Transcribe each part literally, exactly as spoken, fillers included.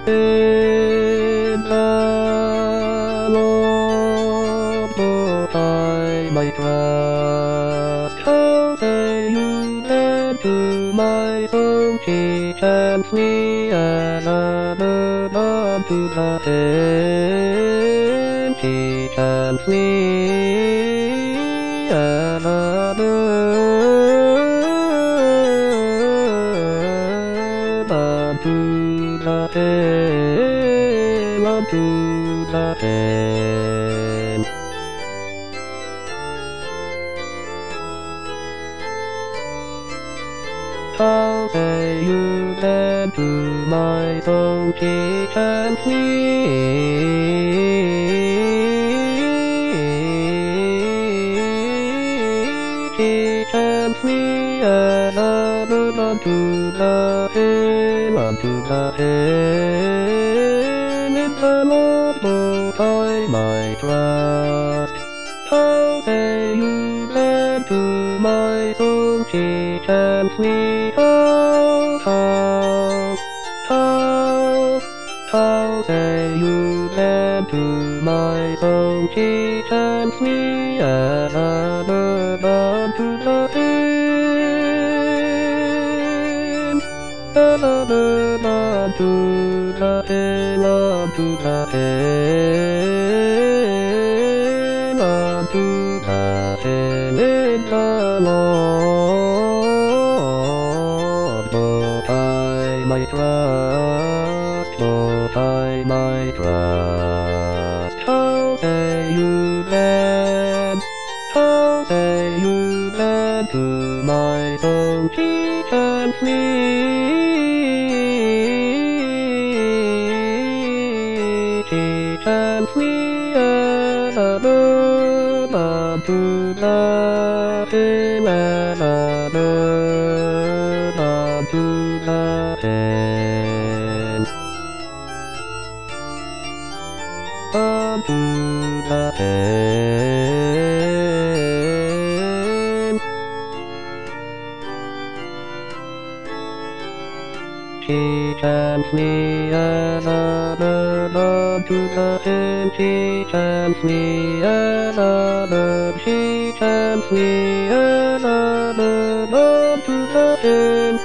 In the Lord will I my trust. How say you led to my soul, teach and flee another unto the end. Teach and flee another unto the end, unto the end. How say you then to my soul, teach and flee teach and flee another unto the end, unto the end. In the Lord most I my trust. How say you then to my soul, teach and flee? How, how, how, how say you then to my soul, teach and flee another unto the end, another unto the end, unto the end, unto the end. In the Lord but I my trust, but I my trust. How say you then, how say you then to my soul, teach and flee, teach and flee another unto the end, another unto the end, unto the end. Teach and flee another unto the end, teach and flee another, teach and flee another unto the end.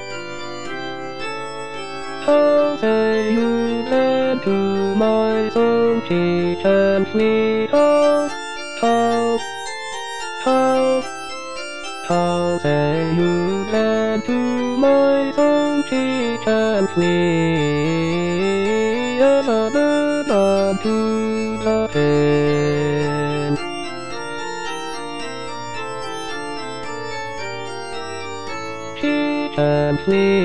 How say you then to my soul, teach and flee? How, how, how, how say you then to my soul, teach and flee another unto the end. Teach and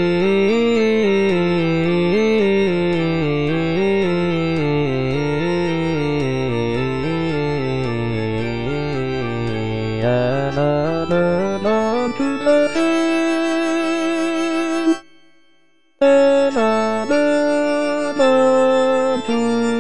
flee another unto the end, another unto